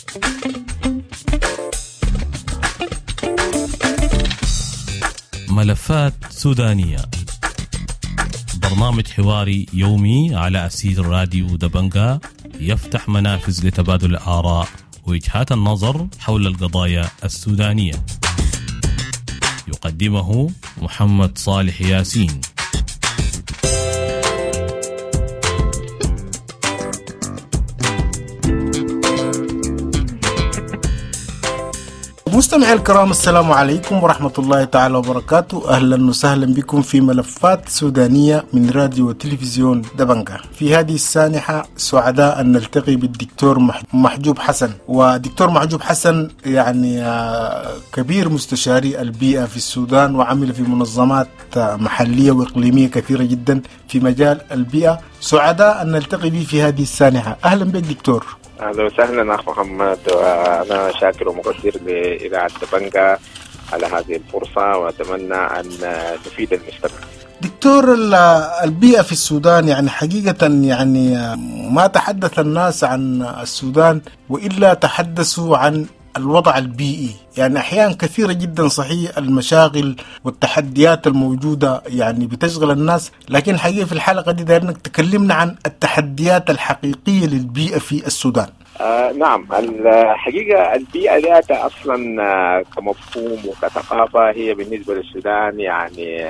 ملفات سودانية، برنامج حواري يومي على أسير راديو دبنجا يفتح منافذ لتبادل الآراء ووجهات النظر حول القضايا السودانية. يقدمه محمد صالح ياسين. مستمعي الكرام، السلام عليكم ورحمة الله تعالى وبركاته. أهلا وسهلا بكم في ملفات سودانية من راديو وتلفزيون دبنجا. في هذه السانحة سعداء أن نلتقي بالدكتور محجوب حسن. ودكتور محجوب حسن يعني كبير مستشاري البيئة في السودان، وعمل في منظمات محلية وإقليمية كثيرة جدا في مجال البيئة. سعداء أن نلتقي به في هذه السانحة. أهلا بك دكتور. أهلا وسهلا أخ محمد، وأنا شاكر ومقدر لإذاعة دبنجا على هذه الفرصة، وأتمنى أن نفيد المجتمع. دكتور، البيئة في السودان يعني حقيقة يعني ما تحدث الناس عن السودان وإلا تحدثوا عن الوضع البيئي. يعني أحيان كثيرة جدا صحيح المشاغل والتحديات الموجودة يعني بتشغل الناس، لكن الحقيقة في الحلقة دي دايرنك تكلمنا عن التحديات الحقيقية للبيئة في السودان. نعم، الحقيقة البيئة ذاتها أصلا كمفهوم وكثقافة هي بالنسبة للسودان يعني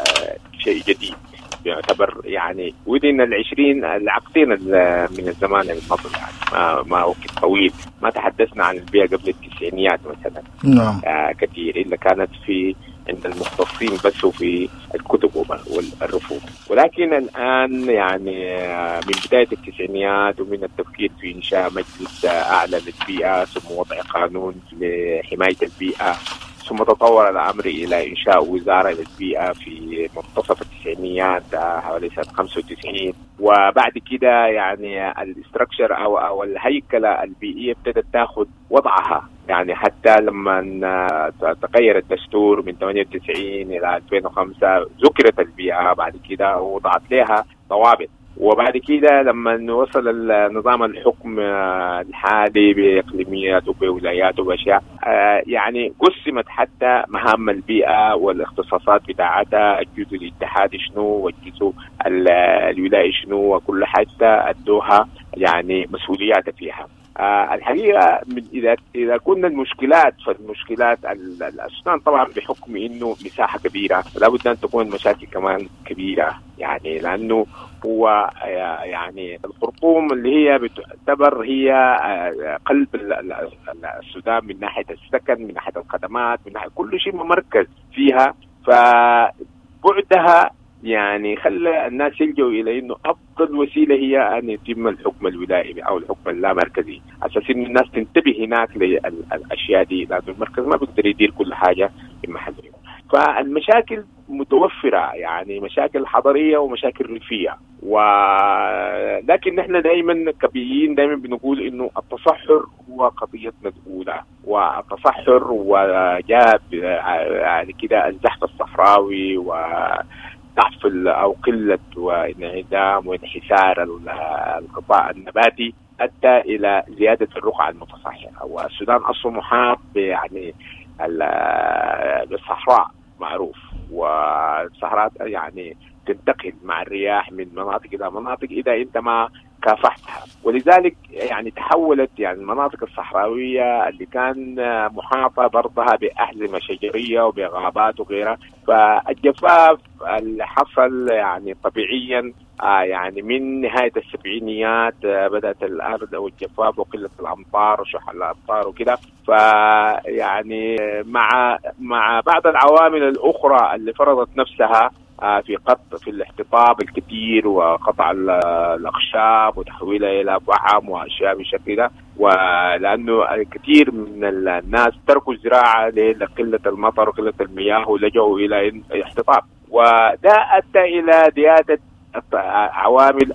شيء جديد، يعتبر يعني ودين العقدين من الزمان الماضي، يعني ما وقت طويل ما تحدثنا عن البيئة قبل التسعينيات مثلا. نعم. كثير إلا كانت في عند المختصين بس في الكتب والرفوف، ولكن الآن يعني من بداية التسعينيات ومن التفكير في إنشاء مجلس أعلى للبيئة ثم وضع قانون لحماية البيئة، ثم تطور الأمر إلى إنشاء وزارة للبيئة في منتصف التسعينيات حوالي سنة 95. وبعد كده يعني الاستراكشر أو الهيكلة البيئية ابتدت تأخذ وضعها، يعني حتى لما تغير الدستور من 98 إلى 2005 ذكرت البيئة بعد كده ووضعت لها ضوابط. وبعد كده لما وصل النظام الحكم الحالي بإقليميات وبولايات وبأشياء يعني قسمت حتى مهام البيئة والاختصاصات بتاعتها، الجزء الاتحادي شنو والجزء الولاية شنو، وكل حتى ادوها يعني مسؤوليات فيها. الحقيقة إذا كنا فالمشكلات السودان طبعا بحكم إنه مساحة كبيرة لابد أن تكون المشاكل كمان كبيرة، يعني لأنه هو يعني الخرطوم اللي هي بتعتبر هي قلب السودان من ناحية السكن، من ناحية الخدمات، من ناحية كل شيء ممركز فيها، فبعدها يعني خلى الناس يلجوا إلى إنه أفضل وسيلة هي أن يتم الحكم الولائي أو الحكم اللامركزي، أساس إن الناس تنتبه هناك للأشياء دي، لأن المركز ما بيقدر يدير كل حاجة في محله. فالمشاكل متوفرة، يعني مشاكل حضرية ومشاكل ريفية، ولكن نحن دائما كبيين دائما بنقول إنه التصحر هو قضيتنا الأولى، والتصحر وجاب يعني كده الزحف الصحراوي ضعف أو قلة وانعدام وانحسار القطاع النباتي أدى إلى زيادة الرقعة المتصحرة. والسودان أصله محاط يعني بالصحراء معروف، والصحراء يعني تنتقل مع الرياح من مناطق إلى مناطق إذا أنت ما كافحتها، ولذلك يعني تحولت يعني المناطق الصحراوية اللي كان محاطة برضها بأحزمة شجرية وبغابات وغيرها، فالجفاف اللي حصل يعني طبيعيا يعني من نهاية السبعينيات بدأت الأرض أو الجفاف وقلة الأمطار وشح الأمطار وكده، فيعني مع بعض العوامل الأخرى اللي فرضت نفسها في الاحتطاب الكثير وقطع الأخشاب وتحويلها إلى فحم وأشياء بالشكل ده، ولأنه الكثير من الناس تركوا الزراعة لقلة المطر وقلة المياه ولجوا إلى الاحتطاب، وده أدى إلى زيادة عوامل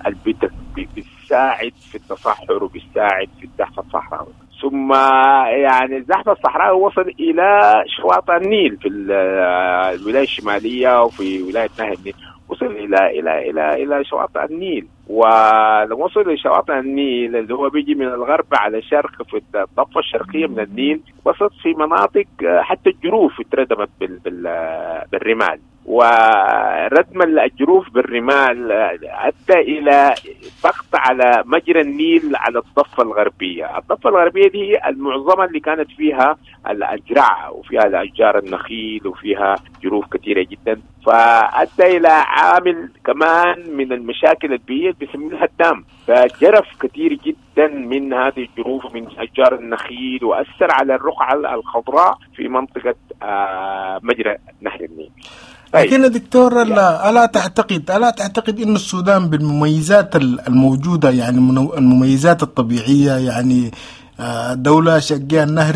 بتساعد في التصحر وبتساعد في الزحف الصحراوي. ثم يعني الزحف الصحراوي وصل إلى شواطئ النيل في الولاية الشمالية وفي ولاية نهر النيل، وصل إلى شواطئ النيل، ولما وصل لشواطئ النيل اللي هو بيجي من الغرب على الشرق في الضفة الشرقية من النيل، وصلت في مناطق حتى الجروف اتردمت بالرمال، وردم الجروف بالرمال أدى إلى ضغط على مجرى النيل على الضفة الغربية. الضفة الغربية دي المعظمة اللي كانت فيها الأجراع وفيها الأشجار النخيل وفيها جروف كثيرة جدا، فأدى إلى عامل كمان من المشاكل البيئية بيسموها الهدام، فجرف كثير جدا من هذه الجروف من أشجار النخيل وأثر على الرقعة الخضراء في منطقة مجرى نهر النيل. لكن دكتور ألا تعتقد إن السودان بالمميزات الموجودة، يعني المميزات الطبيعية، يعني دولة شقها النهر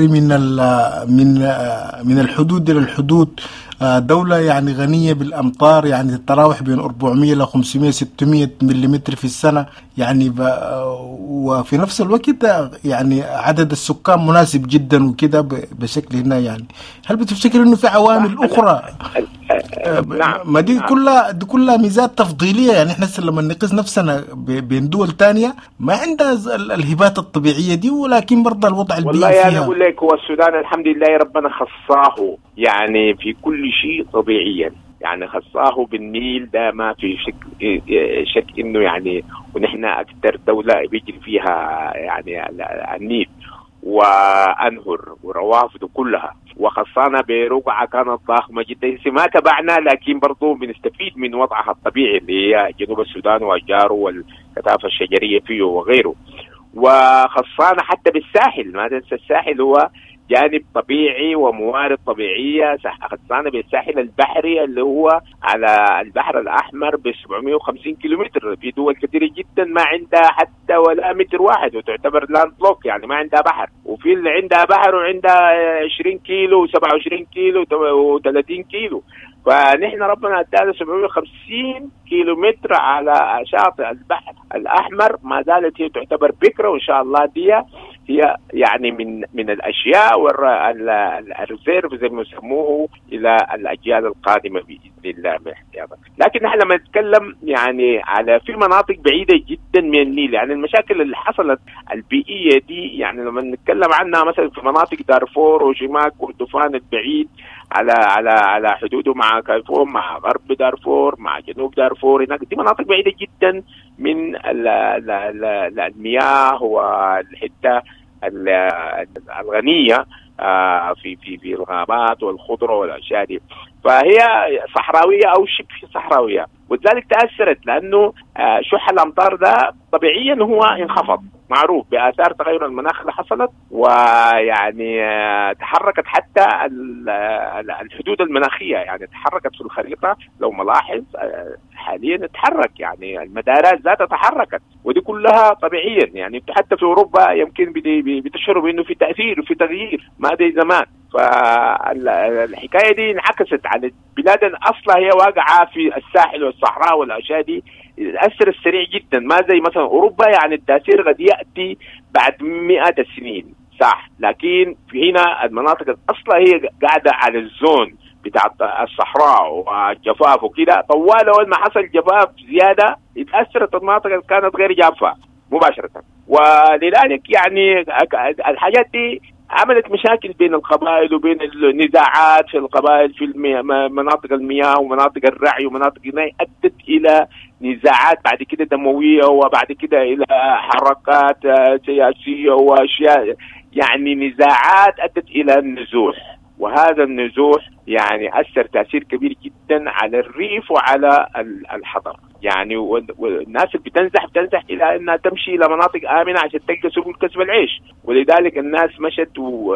من الحدود إلى الحدود، دولة يعني غنية بالأمطار، يعني تتراوح بين 400 إلى 500 600 ملم في السنة، يعني وفي نفس الوقت يعني عدد السكان مناسب جدا وكده بشكل هنا، يعني هل بتفتكر إنه في عوامل أخرى؟ ما دي كلها ميزات تفضيلية، يعني احنا لما نقيس نفسنا بين دول تانية ما عندها الهبات الطبيعية دي، ولكن برضه الوضع البيئي فيها. والله أنا أقول لك هو السودان الحمد لله ربنا خصاه يعني في كل شيء طبيعيا، يعني خصاه بالنيل ده ما في شك إنه يعني، ونحن أكثر دولة بيجري فيها يعني النيل وأنهر وروافد كلها، وخصانا برقعة كانت ضخمة جدا ما تبعنا، لكن برضو بنستفيد من وضعها الطبيعي اللي هي جنوب السودان وأشجاره والكثافة الشجرية فيه وغيره. وخصانا حتى بالساحل، ما تنسى الساحل هو جانب طبيعي وموارد طبيعية، خصانا بالساحل البحري اللي هو على البحر الأحمر ب 750 كيلومتر، في دول كثيرة جدا ما عندها حتى ولا متر واحد وتعتبر لاند لوك، يعني ما عندها بحر، وفي اللي عندها بحر وعندها 20 كيلو و27 كيلو و30 كيلو، فنحن ربنا ادانا 750 كيلومتر على شاطئ البحر الأحمر، ما زالت هي تعتبر بكرة، وإن شاء الله دي هي يعني من الأشياء والريزيرف زي ما يسموه إلى الأجيال القادمة بإذن الله من احتياطات. لكن نحن لما نتكلم يعني على في مناطق بعيدة جدا من النيل، يعني المشاكل اللي حصلت البيئية دي يعني لما نتكلم عنها مثلا في مناطق دارفور وشمال كردفان البعيد على حدوده مع كارفور، مع غرب دارفور، مع جنوب دارفور، هناك دي مناطق بعيدة جدا من المياه والحتة الغنية في الغابات والخضرة والأشياء دي، فهي صحراوية أو شبه صحراوية، ولذلك تأثرت لأنه شح الأمطار ده طبيعيا هو انخفض، معروف بآثار تغير المناخ اللي حصلت، ويعني تحركت حتى الحدود المناخية، يعني تحركت في الخريطة لو ملاحظ حاليا تتحرك، يعني المدارات ذاتها تحركت، ودي كلها طبيعيا، يعني حتى في أوروبا يمكن بتشعروا بأنه في تأثير وفي تغيير ما زي زمان. فالحكاية دي انعكست على بلاد أصلا هي واقعة في الساحل والصحراء والأشياء دي، الأثر السريع جدا، ما زي مثلا أوروبا يعني التأثير قد يأتي بعد 100 سنين صح، لكن في هنا المناطق أصلا هي قاعدة على الزون بتاع الصحراء والجفاف وكده، طوال أول ما حصل جفاف زيادة اتأثرت المناطق اللي كانت غير جافة مباشرة، ولذلك يعني الحاجات دي عملت مشاكل بين القبائل وبين النزاعات في القبائل في مناطق المياه ومناطق الرعي ومناطق النهي، أدت إلى نزاعات بعد كده دموية، وبعد كده إلى حركات سياسية وأشياء، يعني نزاعات أدت إلى النزوح، وهذا النزوح يعني أثر تأثير كبير جدا على الريف وعلى الحضر، يعني والناس اللي بتنزح إلى أنها تمشي إلى مناطق آمنة عشان تلقى سبل كسب العيش، ولذلك الناس مشت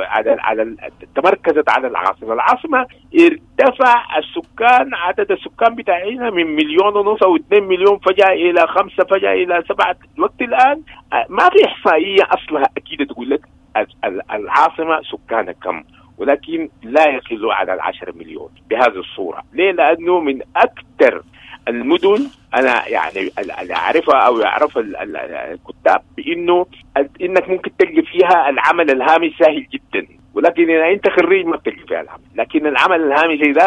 تمركزت على العاصمة ارتفع السكان، عدد السكان بتاعنا من 1.5 مليون أو 2 مليون فجأة إلى 5 فجأة إلى 7. الوقت الآن ما في إحصائية أصلها أكيد تقول لك العاصمة سكانها كم، ولكن لا يقل على 10 مليون بهذه الصورة. ليه؟ لأنه من أكثر المدن أنا يعني اللي أعرفها أو يعرف الكتاب بأنه إنك ممكن تلقي فيها العمل الهامش سهل جدا، ولكن إذا أنت خريج ما بتلقي فيها العمل، لكن العمل الهامش ده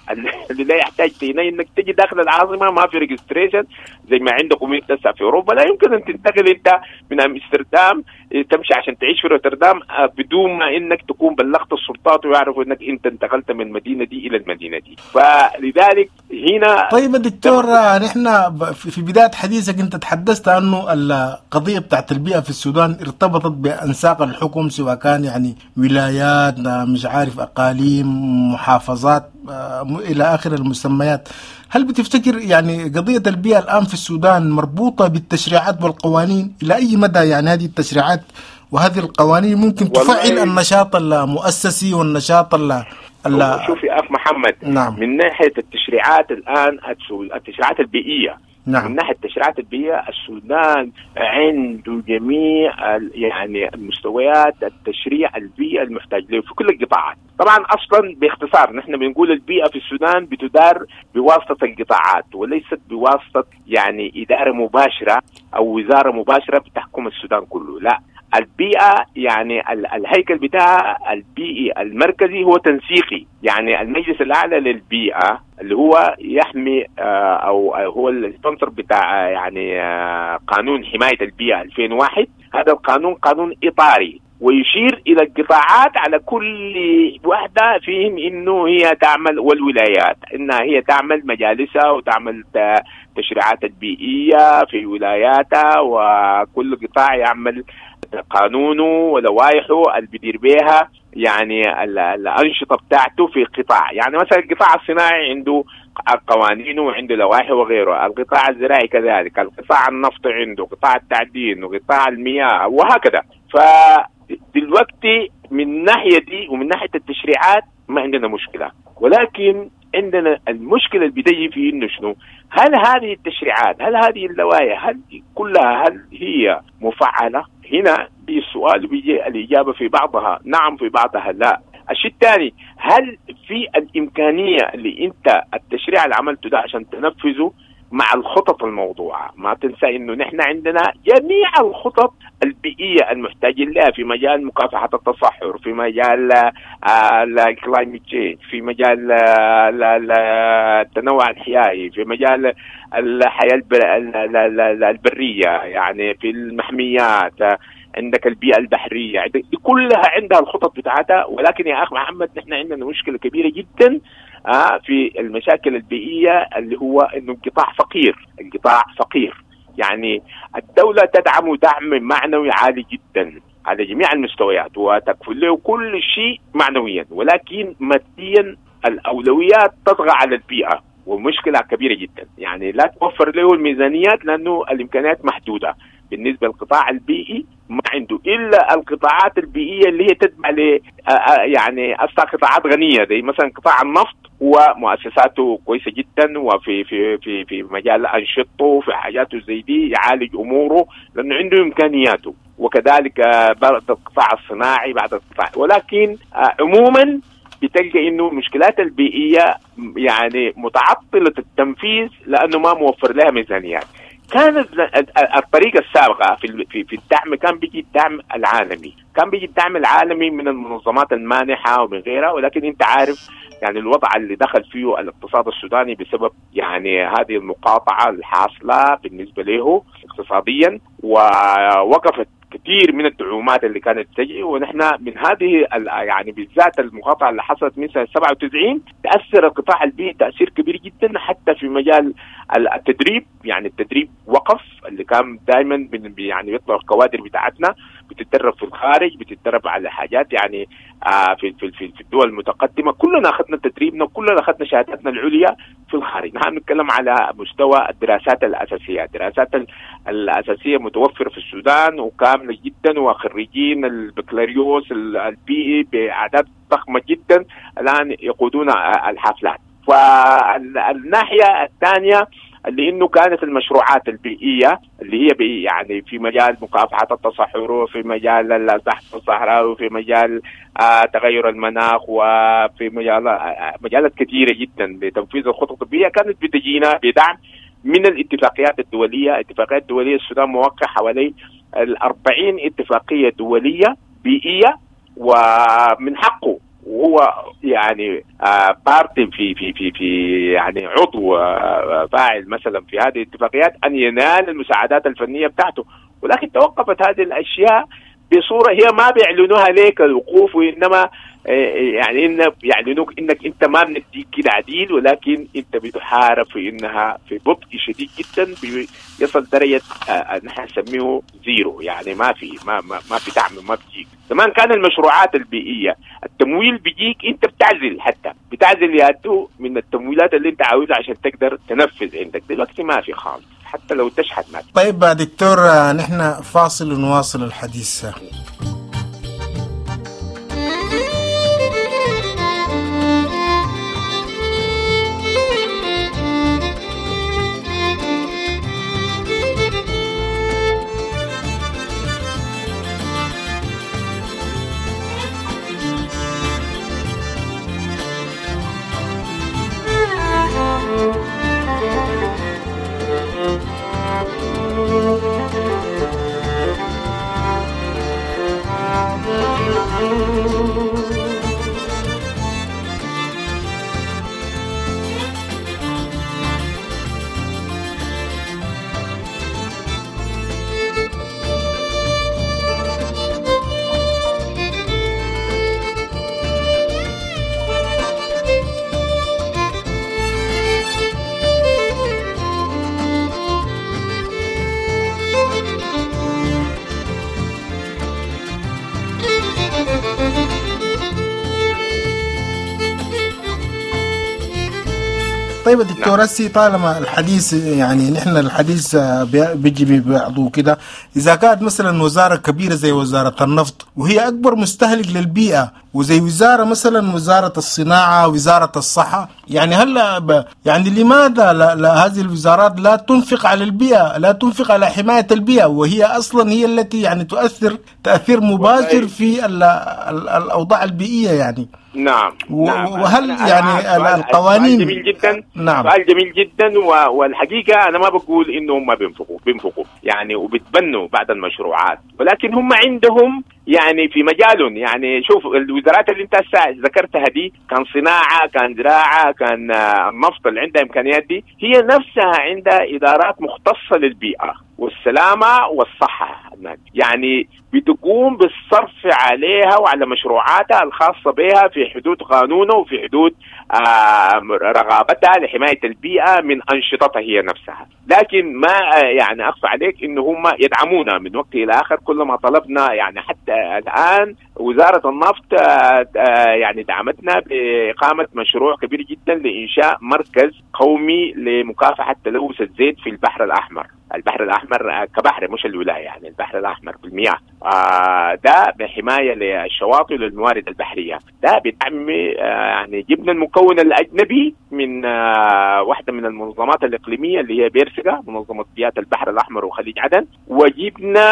اللي لا يحتاج هنا انك تجي داخل العاصمه، ما في ريجستريشن زي ما عندكم انت في اوروبا. لا يمكن ان تنتقل انت من امستردام تمشي عشان تعيش في روتردام بدون ما انك تكون بلغت السلطات ويعرفوا انك انت انتقلت من المدينه دي الى المدينه دي. فلذلك هنا طيب الدكتور، نحن في بدايه حديثك انت تحدثت انه القضيه بتاعت البيئه في السودان ارتبطت بانساق الحكم، سواء كان يعني ولايات، مش عارف اقاليم، محافظات، الى اخر المسميات. هل بتفتكر يعني قضيه البيئه الان في السودان مربوطه بالتشريعات والقوانين؟ الى اي مدى يعني هذه التشريعات وهذه القوانين ممكن تفعل النشاط المؤسسي والنشاط شوف يا أخ محمد، نعم. من ناحية التشريعات الآن التشريعات البيئية، نعم. من ناحية التشريعات البيئية السودان عنده جميع يعني المستويات التشريع البيئة المحتاج له في كل القطاعات. طبعا أصلا باختصار نحن بنقول البيئة في السودان بتدار بواسطة القطاعات وليست بواسطة يعني إدارة مباشرة أو وزارة مباشرة بتحكم السودان كله. لا، البيئة يعني الهيكل بتاعها البيئي المركزي هو تنسيقي. يعني المجلس الأعلى للبيئة اللي هو يحمي أو هو السبونسر بتاع يعني قانون حماية البيئة 2001. هذا القانون قانون إطاري ويشير إلى القطاعات على كل واحدة فيهم إنه هي تعمل، والولايات إنها هي تعمل مجالسها وتعمل تشريعات البيئية في ولاياتها، وكل قطاع يعمل قانونه ولوائحه اللي بيدير بيها يعني الأنشطة بتاعته في قطاع. يعني مثلا القطاع الصناعي عنده قوانينه وعنده لوائح وغيره، القطاع الزراعي كذلك، القطاع النفط عنده، قطاع التعدين وقطاع المياه وهكذا. فدلوقتي من ناحية دي ومن ناحية التشريعات ما عندنا مشكلة، ولكن عندنا المشكلة اللي بتجي في إنه شنو؟ هل هذه التشريعات، هل هذه اللوائح، هل كلها هل هي مفعلة؟ هنا السؤال بيجي الإجابة في بعضها نعم، في بعضها لا. الشيء الثاني، هل في الإمكانية اللي أنت التشريع اللي عملته ده عشان تنفذه مع الخطط الموضوعة؟ ما تنسى إنه نحن عندنا جميع الخطط البيئية المحتاجين لها في مجال مكافحة التصحر، في مجال الكلايمت تشينج، في مجال التنوع الحيوي، في مجال الحياة البرية، يعني في المحميات، عندك البيئة البحرية، دي كلها عندها الخطط بتاعتها. ولكن يا أخ محمد نحن عندنا مشكلة كبيرة جدا في المشاكل البيئية، اللي هو إنه القطاع فقير. يعني الدولة تدعم دعم معنوي عالي جدا على جميع المستويات وتكفل له كل شيء معنويا، ولكن ماديا الأولويات تطغى على البيئة، ومشكلة كبيرة جدا. يعني لا توفر له الميزانيات لأنه الإمكانيات محدودة. بالنسبة للقطاع البيئي ما عنده إلا القطاعات البيئية اللي هي تتبع يعني أصلا قطاعات غنية، زي مثلا قطاع النفط ومؤسساته كويسة جدا، وفي في في في مجال أنشطته في حاجاته زي دي يعالج أموره لأنه عنده إمكانياته، وكذلك بعد القطاع الصناعي بعد القطاع. ولكن عموما بتلقى إنه المشكلات البيئية يعني متعطلة التنفيذ لأنه ما موفر لها ميزانيات. كانت الطريقة السابقة في الدعم كان بيجي الدعم العالمي، كان بيجي الدعم العالمي من المنظمات المانحة ومن غيرها. ولكن انت عارف يعني الوضع اللي دخل فيه الاقتصاد السوداني بسبب يعني هذه المقاطعة الحاصلة بالنسبة له اقتصاديا، ووقفت كثير من الدعومات اللي كانت تجي. ونحن من هذه يعني بالذات المقاطعة اللي حصلت من سنة 97 تأثر القطاع البيئي تأثير كبير جدا، حتى في مجال التدريب. يعني التدريب وقف، اللي كان دائما يعني بيطلع الكوادر بتاعتنا بتتدرب في الخارج، بتتدرب على حاجات يعني في الدول المتقدمة. كلنا أخذنا تدريبنا، كلنا أخذنا شهاداتنا العليا في الخارج. نحن نتكلم على مستوى الدراسات الأساسية. الدراسات الأساسية متوفرة في السودان وكاملة جدا، وخريجين البكالوريوس البيئي بأعداد ضخمة جدا الآن يقودون الحافلات. فالناحية الثانية اللي إنه كانت المشروعات البيئية اللي هي يعني في مجال مكافحة التصحر، وفي مجال البحث الصحراوي، وفي مجال تغير المناخ، وفي مجالات كثيرة جدا لتنفيذ الخطط البيئية، كانت بتجينا بدعم من الاتفاقيات الدولية. اتفاقيات دولية السودان موقع حوالي 40 اتفاقية دولية بيئية، ومن حقه وهو يعني بارتي في يعني عضو فاعل مثلا في هذه الاتفاقيات أن ينال المساعدات الفنية بتاعته. ولكن توقفت هذه الأشياء بصورة هي ما بيعلنوها ليك الوقوف، وإنما يعني يعلنوك إنك أنت ما بنديك كده عديل، ولكن أنت بتحارب في إنها في بطء شديد جدا يصل درجة نحن نسميه زيرو، يعني ما في دعم، ما بيجيك. زمان كان المشروعات البيئية التمويل بيجيك أنت بتعزل يادو من التمويلات اللي أنت عاوزها عشان تقدر تنفذ عندك. دلوقتي ما في خالص، حتى لو تشحت ما في. طيب دكتور، نحن فاصل ونواصل الحديث. طيب دكتور أسي، طالما الحديث يعني نحن الحديث بيجي ببعضه كده، إذا كانت مثلا وزارة كبيرة زي وزارة النفط وهي أكبر مستهلك للبيئة، وزي وزارة مثلا وزارة الصناعة، وزارة الصحة، يعني يعني لماذا لا هذه الوزارات لا تنفق على البيئة، لا تنفق على حماية البيئة، وهي أصلا هي التي يعني تؤثر تأثير مباشر في الأوضاع البيئية يعني. نعم. وهل يعني القوانين جميل جدا. نعم. سؤال جميل جدا. والحقيقة أنا ما بقول إنهم ما بينفقوا يعني وبتبنوا بعض المشروعات، ولكن هم عندهم يعني في مجالهم. يعني شوف الوزارات اللي انت ذكرتها دي، كان صناعة، كان زراعة، كان النفط اللي عندها إمكانيات دي، هي نفسها عندها إدارات مختصة للبيئة والسلامة والصحة، يعني بتقوم بالصرف عليها وعلى مشروعاتها الخاصة بها في حدود قانونه وفي حدود رغبتها لحماية البيئة من أنشطتها هي نفسها. لكن ما يعني أخفى عليك إن هم يدعمونا من وقت إلى آخر كل ما طلبنا. يعني حتى الآن وزارة النفط يعني دعمتنا بإقامة مشروع كبير جدا لإنشاء مركز قومي لمكافحة تلوث الزيت في البحر الأحمر. البحر الأحمر كبحر، مش الولاية، يعني البحر الأحمر بالمياه. ده بحماية للشواطئ والموارد البحرية. ده بيدعم يعني جبنا المكون الأجنبي من واحدة من المنظمات الإقليمية اللي هي بيرسكا، منظمة بيئة البحر الأحمر وخليج عدن، وجبنا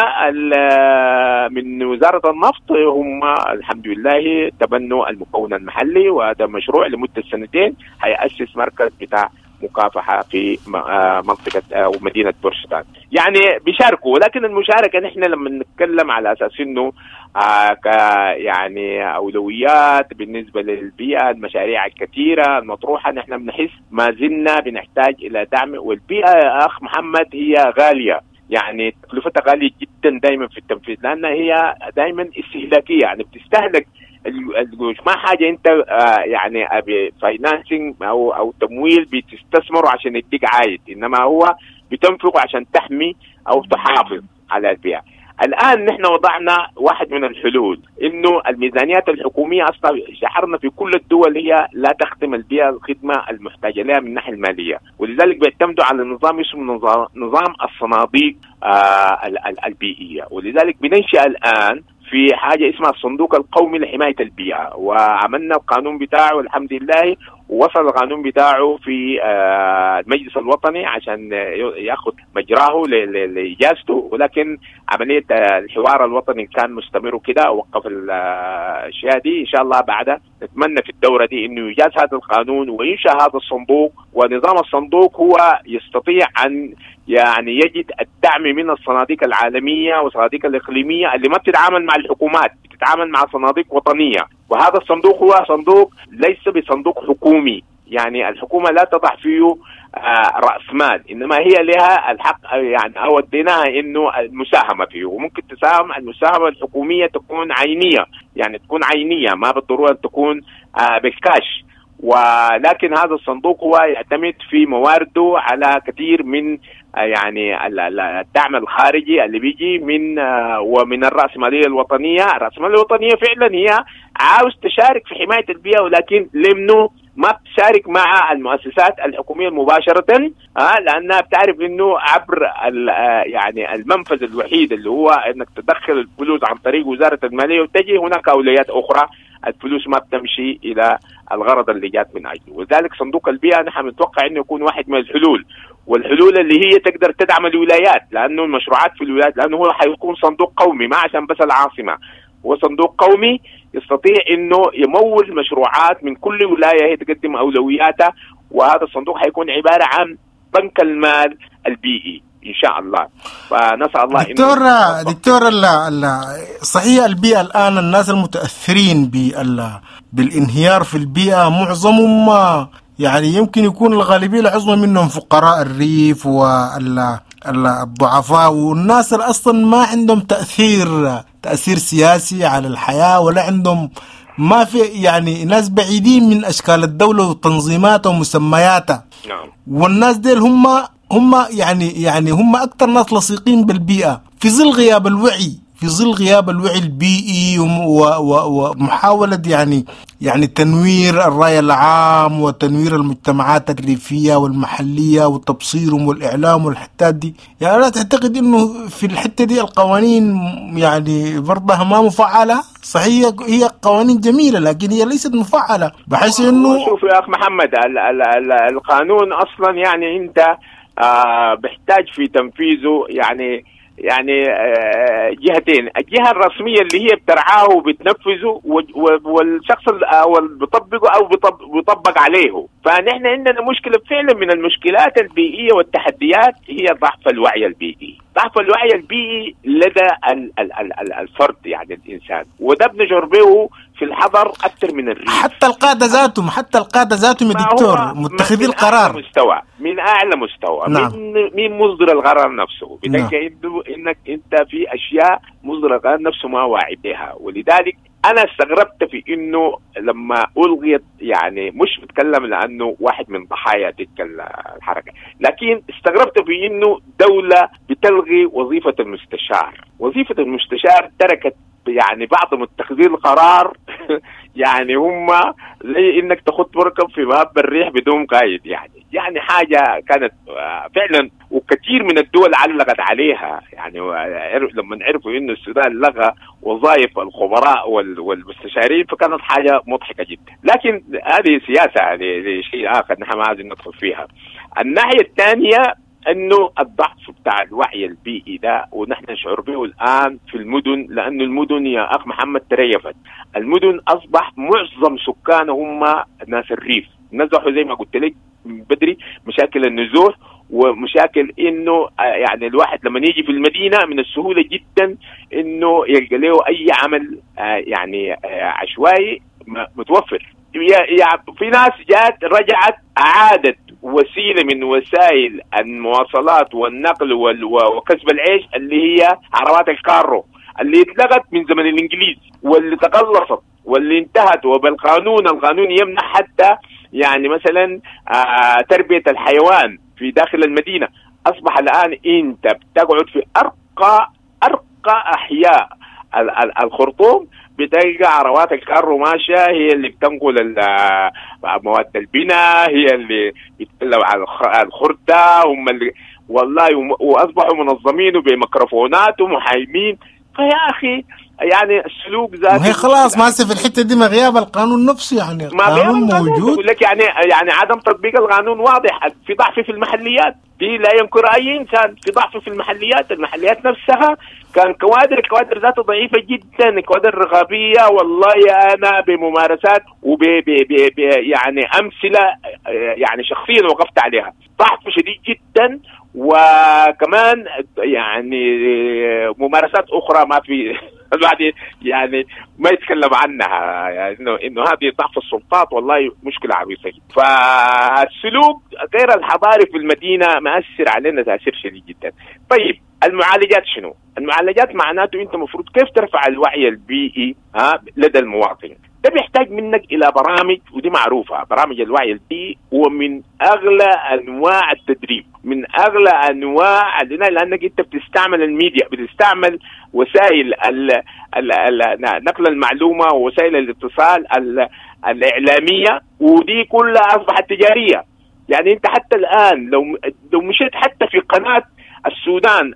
من وزارة النفط، هم الحمد لله تبنوا المكون المحلي، وهذا مشروع لمدة 2 هيأسس مركز بتاع مكافحة في منطقة أو مدينة بورشتان. يعني بيشاركوا، ولكن المشاركة نحن لما نتكلم على أساس إنه يعني أولويات بالنسبة للبيئة، المشاريع الكثيرة المطروحة، نحن بنحس ما زلنا بنحتاج إلى دعم. والبيئة يا أخ محمد هي غالية، يعني تكلفتها غالية جدا دائما في التنفيذ، لأن هي دائما استهلاكية، يعني بتستهلك ما حاجة انت يعني فاينانسينج او تمويل بتستثمره عشان يديك عايد، انما هو بتنفقه عشان تحمي او تحافظ على البيئة. الآن نحن وضعنا واحد من الحلول، إنه الميزانيات الحكومية أصلا شعرنا في كل الدول هي لا تخدم البيئة الخدمة المحتاجة لها من الناحية المالية، ولذلك بيعتمدوا على نظام اسمه نظام الصناديق البيئية. ولذلك بننشأ الآن في حاجة اسمها الصندوق القومي لحماية البيئة، وعملنا القانون بتاعه والحمد لله، ووصل القانون بتاعه في المجلس الوطني عشان ياخذ مجراه لإجازته، ولكن عملية الحوار الوطني كان مستمر كده، وقف الأشياء دي. إن شاء الله بعدها نتمنى في الدورة دي إنه يجاز هذا القانون وينشأ هذا الصندوق. ونظام الصندوق هو يستطيع أن يعني يجد الدعم من الصناديق العالمية والصناديق الإقليمية اللي ما بتتعامل مع الحكومات، بتتعامل مع صناديق وطنية وهذا الصندوق هو صندوق ليس بصندوق حكومي، يعني الحكومة لا تضع فيه رأس مال، إنما هي لها الحق يعني أو اديناها إنه المساهمة فيه، وممكن تساهم. المساهمة الحكومية تكون عينية، يعني تكون عينية ما بالضرورة تكون بالكاش، ولكن هذا الصندوق هو يعتمد في موارده على كثير من يعني الدعم الخارجي اللي بيجي من ومن الرأسمالية الوطنية. الرأسمالية الوطنية فعلا هي عاوز تشارك في حماية البيئة، ولكن لمنه ما بتشارك مع المؤسسات الحكومية مباشرة، لأنها بتعرف إنه عبر يعني المنفذ الوحيد اللي هو إنك تدخل الفلوس عن طريق وزارة المالية، وتجي هناك أولويات أخرى الفلوس ما بتمشي إلى الغرض اللي جات من أجله. ولذلك صندوق البيئة نحن نتوقع إنه يكون واحد من الحلول، والحلول اللي هي تقدر تدعم الولايات، لأنه المشروعات في الولايات، لأنه هو حيكون صندوق قومي ما عشان بس العاصمة، هو صندوق قومي يستطيع إنه يمول مشروعات من كل ولاية هي تقدم أولوياتها، وهذا الصندوق حيكون عبارة عن بنك المال البيئي إن شاء الله. فنسأل الله دكتور صحيح البيئة الآن الناس المتأثرين بالانهيار في البيئة معظمهم يعني يمكن يكون الغالبية العظمى منهم فقراء الريف والضعفاء، والناس اللي أصلا ما عندهم تأثير سياسي على الحياة، ولا عندهم ما في يعني ناس بعيدين من أشكال الدولة وتنظيماتها ومسمياتها. والناس ديل هم يعني هم أكتر ناس لصيقين بالبيئة في ظل غياب الوعي البيئي ومحاولة يعني تنوير الرأي العام وتنوير المجتمعات الريفية والمحلية وتبصيرهم والإعلام والحتات دي. يعني لا تعتقد إنه في الحتة دي القوانين يعني برضها ما مفعلة؟ صحيح هي قوانين جميلة لكن هي ليست مفعلة، بحيث إنه شوف يا أخ محمد القانون أصلا يعني أنت بيحتاج في تنفيذه يعني جهتين، الجهة الرسمية اللي هي بترعاه وبتنفذه، والشخص اللي بيطبقه أو بيطبق عليه. فنحن عندنا مشكلة فعلا من المشكلات البيئية والتحديات هي ضعف الوعي البيئي. ضعف الوعي البيئي لدى الفرد يعني الإنسان، وده بنشعر به في الحضر أكثر من الريف. حتى القادة ذاتهم يا دكتور متخذي القرار من أعلى مستوى. نعم. من مصدر القرار نفسه بدك إنك أنت في أشياء مصدر القرار نفسه ما واعي بها. ولذلك أنا استغربت في إنه لما ألغيت، يعني مش بتكلم لأنه واحد من ضحايا تلك الحركة، لكن استغربت في إنه دولة بتلغي وظيفة المستشار. وظيفة المستشار تركت يعني بعض متخذي القرار يعني هم زي انك تخط مركب في باب الريح بدون قائد، يعني حاجة كانت فعلا، وكثير من الدول علقت عليها. يعني لما عرفوا انه السودان لغى وظائف الخبراء والمستشارين فكانت حاجة مضحكة جدا. لكن هذه سياسة، هذه شيء آخر نحن ما عايزين ندخل فيها. الناحية الثانية انه الضعف بتاع الوعي البيئي ده ونحن نشعر به الان في المدن، لانه المدن يا اخ محمد تريفت. المدن اصبح معظم سكانها هم ناس الريف، نزحوا زي ما قلت لك بدري مشاكل النزوح، ومشاكل انه يعني الواحد لما يجي في المدينه من السهوله جدا انه يلقى له اي عمل يعني عشوائي متوفر. في ناس جات رجعت عادت وسيلة من وسائل المواصلات والنقل وكسب العيش اللي هي عربات الكارو اللي اتلغت من زمن الإنجليز واللي تقلصت واللي انتهت. القانون يمنح حتى يعني مثلا تربية الحيوان في داخل المدينة. أصبح الآن أنت بتقعد في أرقى أحياء الخرطوم بتلقى عربات الكارو ماشية، هي اللي بتنقل مواد البناء، هي اللي بيتكلموا على الخردة، هم اللي والله وأصبحوا منظمين وبميكروفونات ومحايمين. فيا أخي يعني السلوك ذاته وهي خلاص ما في الحتة دي ما غياب القانون نفسه، يعني القانون موجود. يقول لك يعني عدم تطبيق القانون واضح. في ضعف في المحليات دي لا ينكر أي إنسان، في ضعف في المحليات نفسها كان الكوادر ذاته ضعيفة جدا، الكوادر الرقابية. والله أنا بممارسات يعني أمثلة يعني شخصيا وقفت عليها، ضعف شديد جدا. وكمان يعني ممارسات أخرى ما في الواحد يعني ما يتكلم عنها، يعني انه هذه ضعف السلطات والله مشكله عويصه. فالسلوك غير الحضاري في المدينه مأثر علينا تاثير شديد جدا. طيب المعالجات شنو؟ المعالجات معناته انت المفروض كيف ترفع الوعي البيئي لدى المواطن. ده بيحتاج منك الى برامج، ودي معروفه، برامج الوعي البيئي ومن اغلى انواع التدريب، من اغلى انواع لانك انت بتستعمل الميديا، بتستعمل وسائل نقل المعلومه ووسائل الاتصال الاعلاميه، ودي كلها اصبحت تجاريه. يعني انت حتى الان لو مشيت حتى في قناه السودان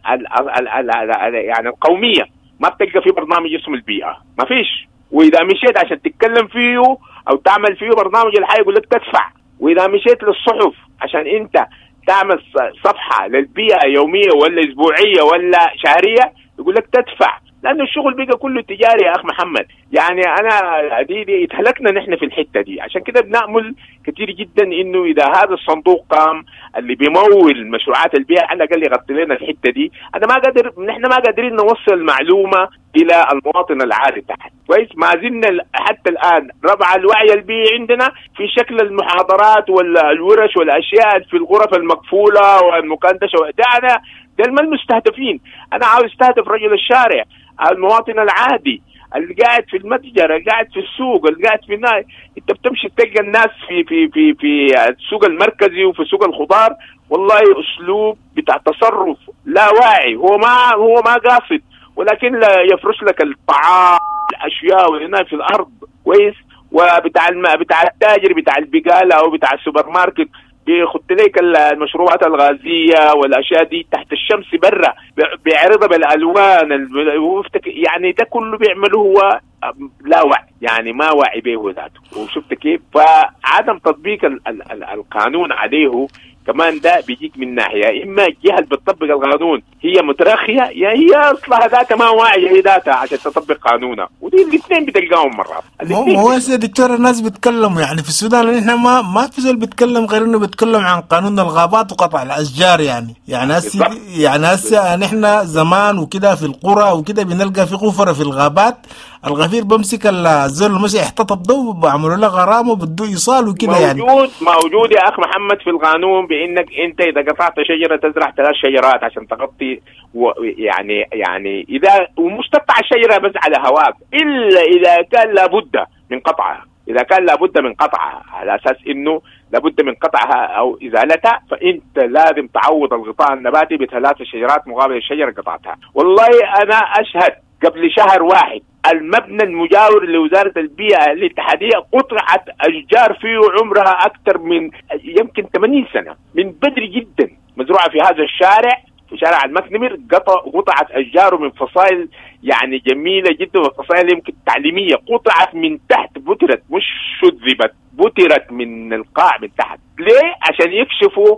يعني القوميه ما بتلقى في برنامج اسمه البيئه، ما فيش. واذا مشيت عشان تتكلم فيه او تعمل فيه برنامج الحي يقول لك تدفع. واذا مشيت للصحف عشان انت تعمل صفحه للبيئه يوميه ولا اسبوعيه ولا شهريه يقول لك تدفع، لانه الشغل بقى كله تجاري يا اخ محمد. يعني انا دي اتهلكنا نحن في الحته دي، عشان كده بنأمل كثير جدا انه اذا هذا الصندوق قام اللي بيمول مشروعات البيئه على الاقل يغطي لنا الحته دي. نحن ما قادرين نوصل المعلومه الى المواطن العادي تحت، كويس؟ ما زلنا حتى الان ربع الوعي البيئي عندنا في شكل المحاضرات والورش والاشياء في الغرف المقفوله والمكندشه، ده المستهدفين. انا عاوز استهدف رجل الشارع، المواطن العادي اللي قاعد في المتجر، اللي قاعد في السوق، اللي قاعد في الناس. انت بتمشي تلقى الناس في السوق المركزي وفي سوق الخضار والله اسلوب بتاع تصرف لا واعي، هو ما قاصد، ولكن لا يفرش لك الطعام الاشياء وهنا في الارض، كويس؟ وبتاع بتاع التاجر بتاع البقاله او بتاع السوبر ماركت بيخط لك المشروبات الغازيه والاشياء دي تحت الشمس برا، بيعرضها بالالوان، يعني ده كله بيعمله هو لا وعي، يعني ما واعي به ذاته. وشفت كيف؟ فعدم تطبيق القانون عليه كمان ده بيجيك من ناحيه، اما الجهه اللي بتطبق القانون هي مترخيه، يا هي اصلها ذاتها ما واعيه هي ذاتها عشان تطبق قانونها، ودي الاثنين بتلقاهم مرات. هو يا دكتور الناس بيتكلموا يعني في السودان احنا ما في زول بيتكلم غير انه بيتكلم عن قانون الغابات وقطع الاشجار. يعني هسه نحن زمان وكده في القرى وكده بنلقى في غفره في الغابات، الغفير بمسك الزول المشي يحتطب ضو بعملوا له غرامه بده ايصال وكده. يعني موجود يا اخ محمد في القانون بانك انت اذا قطعت شجره تزرع 3 شجرات عشان تغطي، يعني اذا ومش تقطع الشجره بس على هواك، الا اذا كان لابد من قطعها. اذا كان لابد من قطعها على اساس انه لابد من قطعها او ازالتها، فانت لازم تعوض الغطاء النباتي ب3 شجرات مقابل الشجره قطعتها. والله انا اشهد قبل شهر واحد المبنى المجاور لوزارة البيئة الاتحادية قطعت أشجار فيه عمرها أكثر من يمكن 80 سنة، من بدري جدا مزروعة في هذا الشارع، في شارع المكنمر. قطعت أشجاره من فصائل يعني جميلة جدا وفصائل يمكن تعليمية، قطعت من تحت، بترت مش شذبت، بترت من القاع من تحت. ليه؟ عشان يكشفوا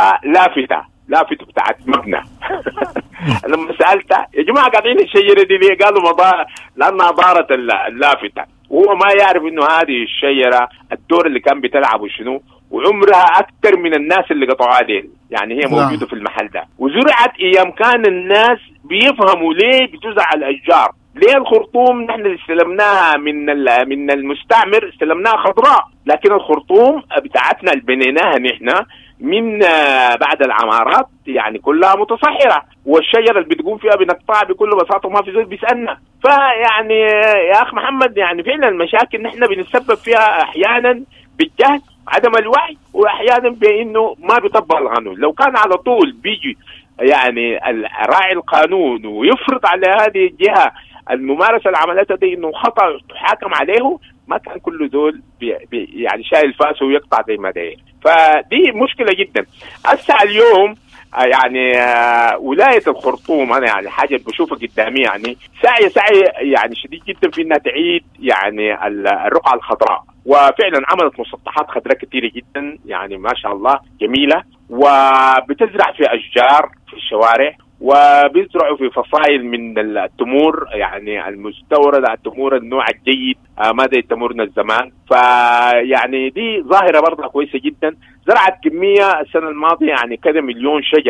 لافتة بتاعت مبنى. لما سألته يا جماعة قاعدين الشجرة دي ليه؟ قالوا لأنها ضارت اللافتة، وهو ما يعرف إنه هذه الشجرة الدور اللي كان بتلعبه شنو، وعمرها أكثر من الناس اللي قطعوها ديل. يعني هي موجودة في المحل ده، وزرعت أيام كان الناس بيفهموا ليه بتزرع الأشجار. ليه الخرطوم نحن اللي استلمناها من المستعمر استلمناها خضراء، لكن الخرطوم بتاعتنا اللي بنيناها نحن من بعد العمارات يعني كلها متصحرة، والشجرة اللي بتقوم فيها بنقطعها بكل بساطة وما في زول بيسألنا. فيعني يا أخ محمد يعني فعلا المشاكل نحن بنسبب فيها أحيانا بالجهل، عدم الوعي، وأحيانا بأنه ما بيطبق القانون. لو كان على طول بيجي يعني راعي القانون ويفرض على هذه الجهة الممارسة العملية دي انه خطأ تحاكم عليه، ما كان كل ذول يعني شايل فاسه ويقطع زي ما داير. فدي مشكلة جدا. هسه اليوم يعني ولاية الخرطوم انا يعني حاجة بشوفها قدامي، يعني سعي يعني شديد جدا في انها تعيد يعني الرقعة الخضراء، وفعلا عملت مسطحات خضراء كثيرة جدا يعني ما شاء الله جميلة، وبتزرع في أشجار في الشوارع، وبيزرعوا في فصائل من التمور يعني المستوردة، التمور النوع الجيد ما زي تمورنا الزمان. فيعني دي ظاهرة برضه كويسة جدا. زرعت كمية السنة الماضية يعني كذا 1,000,000 شجرة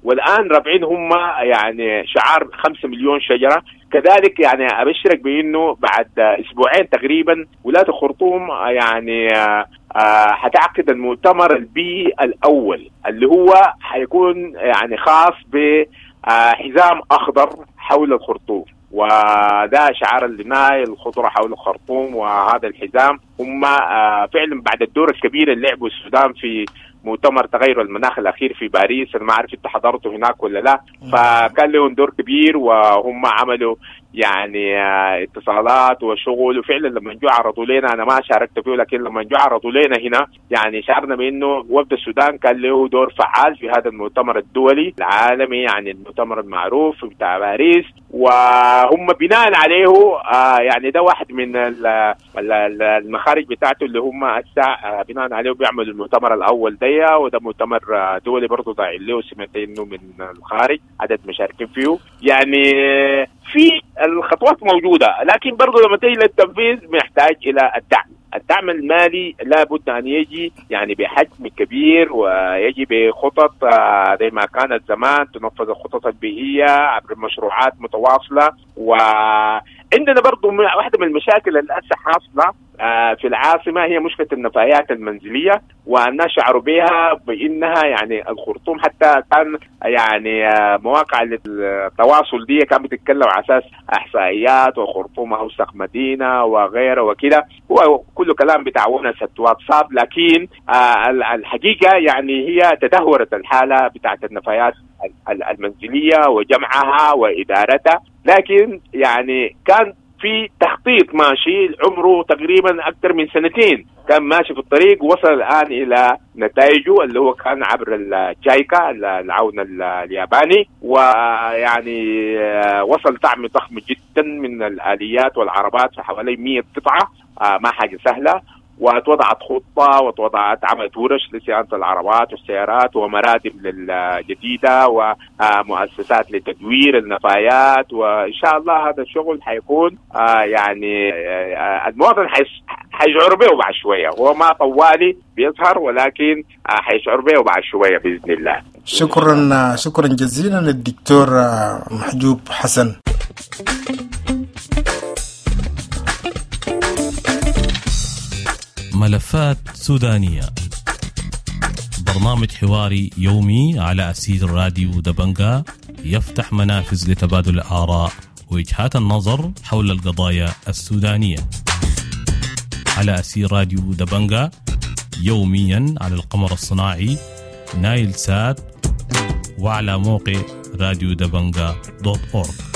والآن رافعين هم يعني شعار 5 مليون شجرة. كذلك يعني أبشرك بأنه بعد أسبوعين تقريبا ولاية الخرطوم يعني هتعقد المؤتمر البيئي الأول اللي هو حيكون يعني خاص بحزام أخضر حول الخرطوم، وده شعار البناء الخضرة حول الخرطوم. وهذا الحزام هم فعلا بعد الدور الكبير اللي لعبوا السودان في مؤتمر تغير المناخ الأخير في باريس، أنا ما أعرف أنت حضرته هناك ولا لا، فكان لهم دور كبير وهم عملوا يعني اتصالات وشغل. وفعلا لما جو عرضوا لنا، أنا ما شاركت فيه، لكن لما جو عرضوا لنا هنا يعني شعرنا بأنه وفد السودان كان له دور فعال في هذا المؤتمر الدولي العالمي، يعني المؤتمر المعروف بتاع باريس. وهم بناء عليه يعني ده واحد من المخارج بتاعته اللي هم بناء عليه بيعملوا المؤتمر الأول ده، وده مؤتمر دولي برضه ضايعين له سمعتين من الخارج عدد مشاركين فيه. يعني في الخطوات موجودة، لكن برضو لما تيجي للتنفيذ محتاج إلى الدعم المالي لابد أن يجي يعني بحجم كبير، ويجي بخطط زي ما كانت زمان تنفذ الخطط البيئية عبر مشروعات متواصلة. وعندنا برضو واحدة من المشاكل اللي حاصلة في العاصمة هي مشكلة النفايات المنزلية، والناس شعروا بها بأنها يعني الخرطوم حتى كان يعني مواقع التواصل دي كانت بتتكلم على أساس إحصائيات وخرطوم أوسخ مدينة وغيره وكده، هو كله كلام بتاع ونس واتساب. لكن الحقيقة يعني هي تدهورت الحالة بتاعت النفايات المنزلية وجمعها وإدارتها. لكن يعني كان في تخطيط ماشي عمره تقريبا أكثر من 2 سنين، كان ماشي في الطريق، وصل الآن إلى نتائجه اللي هو كان عبر الجايكا العون الياباني، ويعني وصل دعم ضخم جدا من الآليات والعربات في حوالي 100 قطعة، ما حاجة سهلة. وتوضعت خطة وتوضعت عملت ورش لصيانة العربات والسيارات ومراتب جديدة ومؤسسات لتدوير النفايات. وإن شاء الله هذا الشغل حيكون يعني المواطن حيشعر به بعد شوية، هو ما طوالي بيظهر ولكن حيشعر به بعد شوية بإذن الله. شكرا جزيلا للدكتور محجوب حسن. ملفات سودانية، برنامج حواري يومي على أسير راديو دبنجا يفتح منافذ لتبادل الآراء ووجهات النظر حول القضايا السودانية. على أسير راديو دبنجا يوميا على القمر الصناعي نايل سات، وعلى موقع راديو دبنجا .org.